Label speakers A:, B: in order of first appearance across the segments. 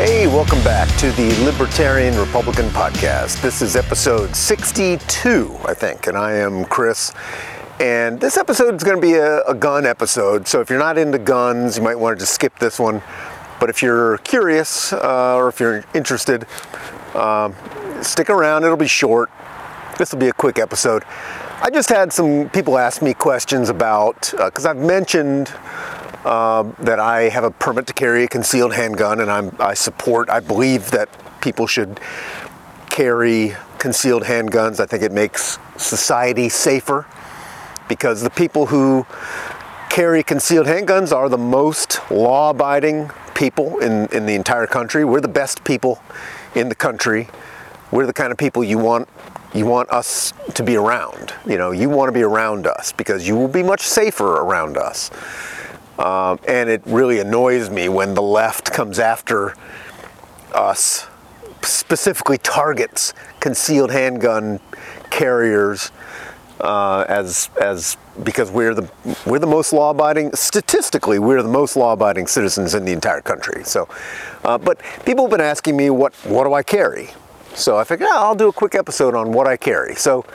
A: Hey, welcome back to the Libertarian Republican Podcast. This is episode 62, I think, and I am Chris. And this episode is going to be a gun episode, so if you're not into guns, you might want to just skip this one. But if you're curious or if you're interested, stick around. It'll be short. This will be a quick episode. I just had some people ask me questions about, because I've mentioned that I have a permit to carry a concealed handgun, and I believe that people should carry concealed handguns. I think it makes society safer, because the people who carry concealed handguns are the most law-abiding people in the entire country. We're the best people in the country. We're the kind of people you want us to be around. You know, you want to be around us because you will be much safer around us. And it really annoys me when the left comes after us, specifically targets concealed handgun carriers because we're the most law-abiding. Statistically, we're the most law-abiding citizens in the entire country. So, but people have been asking me what do I carry? So I figured I'll do a quick episode on what I carry. So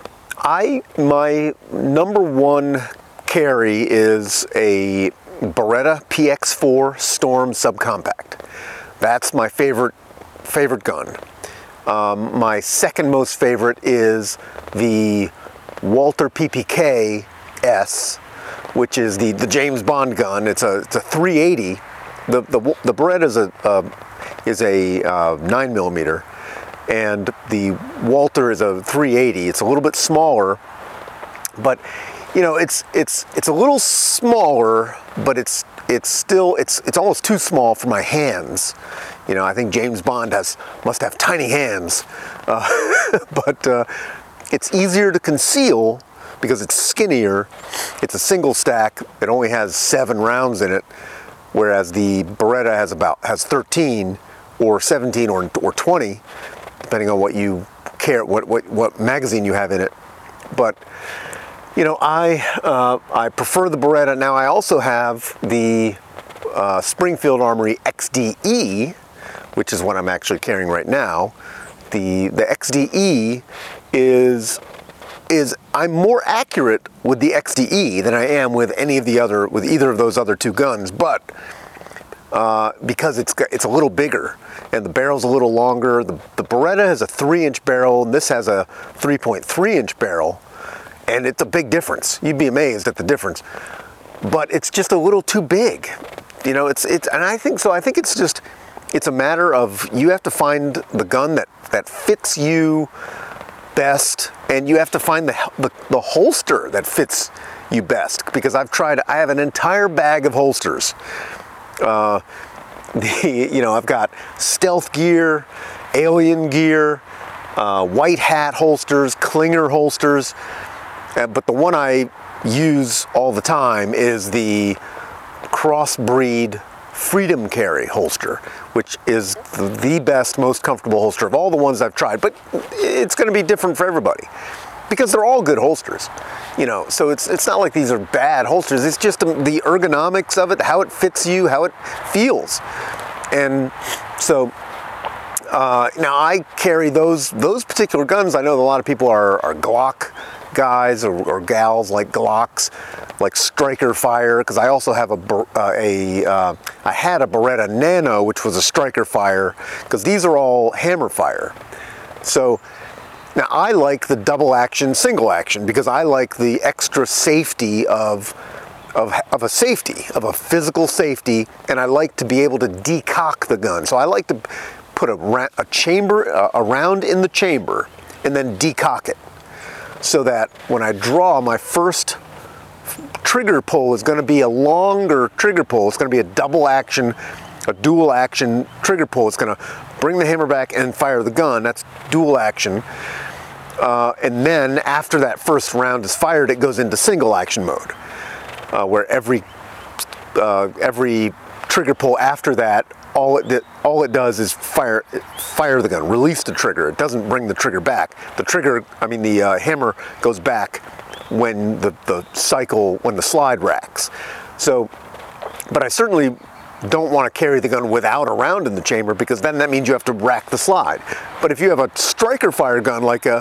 A: my number one carry is a Beretta PX4 Storm Subcompact. That's my favorite gun. My second most favorite is the Walther PPK S, which is the James Bond gun. It's a 380. The Beretta is a 9mm, and the Walther is a 380. It's a little bit smaller, but you know, it's a little smaller, but it's almost too small for my hands. You know, I think James Bond must have tiny hands, but it's easier to conceal because it's skinnier. It's a single stack. It only has 7 rounds in it, whereas the Beretta has 13 or 17 or 20, depending on what you care, what magazine you have in it. But you know, I prefer the Beretta. Now I also have the Springfield Armory XDE, which is what I'm actually carrying right now. The XDE is I'm more accurate with the XDE than I am with either of those other two guns, but because it's a little bigger and the barrel's a little longer. The Beretta has a 3-inch barrel, and this has a 3.3-inch barrel. And it's a big difference. You'd be amazed at the difference. But it's just a little too big. You know, and I think so. I think it's a matter of you have to find the gun that fits you best, and you have to find the holster that fits you best. Because I have an entire bag of holsters. I've got stealth gear, alien gear, white hat holsters, Klinger holsters. But the one I use all the time is the Crossbreed Freedom Carry holster, which is the best, most comfortable holster of all the ones I've tried. But it's going to be different for everybody because they're all good holsters. You know, so it's not like these are bad holsters. It's just the ergonomics of it, how it fits you, how it feels. And so now I carry those particular guns. I know a lot of people are Glock guys or gals, like Glocks, like Striker Fire, because I also have I had a Beretta Nano, which was a Striker Fire, because these are all hammer fire. So now I like the double action, single action, because I like the extra safety of a physical safety, and I like to be able to decock the gun. So I like to put a round in the chamber and then decock it, so that when I draw, my first trigger pull is going to be a longer trigger pull. It's going to be a dual action trigger pull. It's going to bring the hammer back and fire the gun. That's dual action. And then after that first round is fired, it goes into single action mode, where every trigger pull after that, all it does is fire the gun, release the trigger. It doesn't bring the trigger back. The hammer goes back when the slide racks. So, but I certainly don't want to carry the gun without a round in the chamber, because then that means you have to rack the slide. But if you have a striker fire gun like the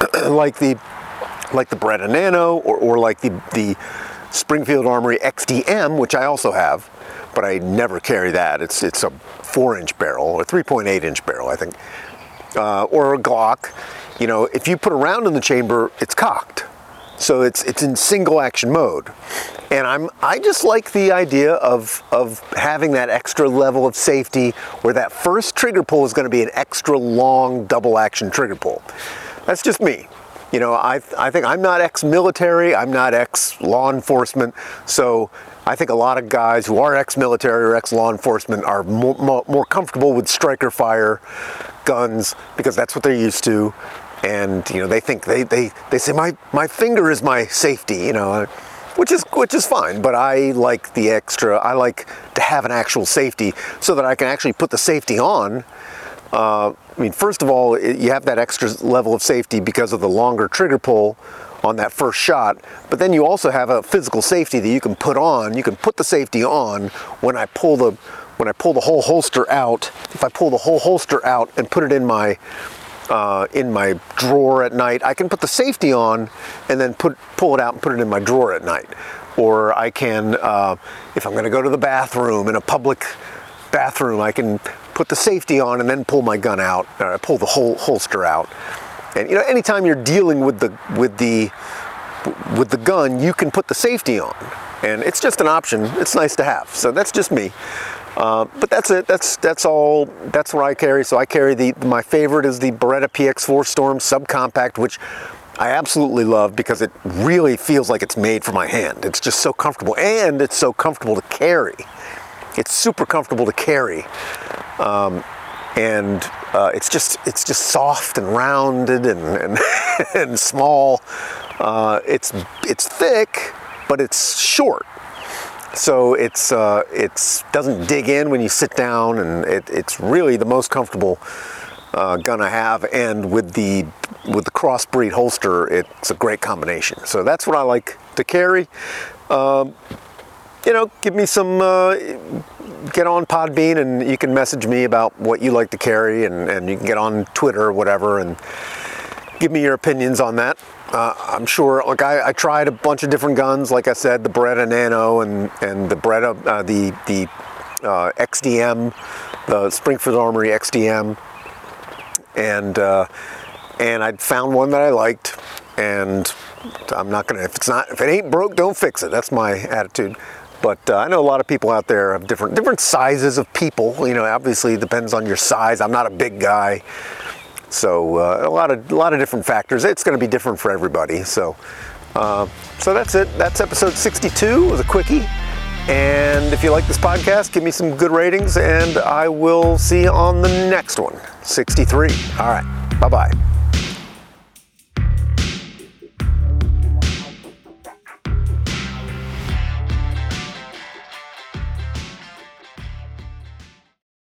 A: Beretta Nano or like the Springfield Armory XDM, which I also have, but I never carry that. It's a 4-inch barrel, or 3.8-inch barrel, I think, or a Glock. You know, if you put a round in the chamber, it's cocked, so it's in single action mode. And I just like the idea of having that extra level of safety, where that first trigger pull is going to be an extra long double action trigger pull. That's just me. You know, I think I'm not ex-military, I'm not ex-law enforcement, so I think a lot of guys who are ex-military or ex-law enforcement are more comfortable with striker fire guns, because that's what they're used to. And, you know, they think, they say my finger is my safety, you know, which is fine, but I like the extra, I like to have an actual safety so that I can actually put the safety on. I mean, first of all, you have that extra level of safety because of the longer trigger pull on that first shot, but then you also have a physical safety that you can put on. You can put the safety on when I pull the whole holster out. If I pull the whole holster out and put it in my drawer at night, I can put the safety on and then pull it out and put it in my drawer at night. Or I can, if I'm going to go to the bathroom, in a public bathroom, I can put the safety on and then pull my gun out, pull the whole holster out. And, you know, anytime you're dealing with the gun, you can put the safety on, and it's just an option. It's nice to have. So that's just me. But that's it. That's all. That's what I carry. So I carry my favorite is the Beretta PX4 Storm Subcompact, which I absolutely love because it really feels like it's made for my hand. It's just so comfortable, and it's so comfortable to carry. It's super comfortable to carry, and it's just soft and rounded and small. It's thick, but it's short. So it doesn't dig in when you sit down, and it's really the most comfortable gun I have. And with the crossbreed holster, it's a great combination. So that's what I like to carry. You know, give me some, get on Podbean, and you can message me about what you like to carry, and you can get on Twitter or whatever and give me your opinions on that. I'm sure, like I tried a bunch of different guns, like I said, the Beretta Nano and the Beretta, the XDM, the Springfield Armory XDM, and I found one that I liked, and I'm not gonna, if it ain't broke, don't fix it. That's my attitude. But I know a lot of people out there have different sizes of people. You know, obviously it depends on your size. I'm not a big guy. So a lot of different factors. It's going to be different for everybody. So that's it. That's episode 62. It was a quickie. And if you like this podcast, give me some good ratings, and I will see you on the next one, 63. All right. Bye-bye.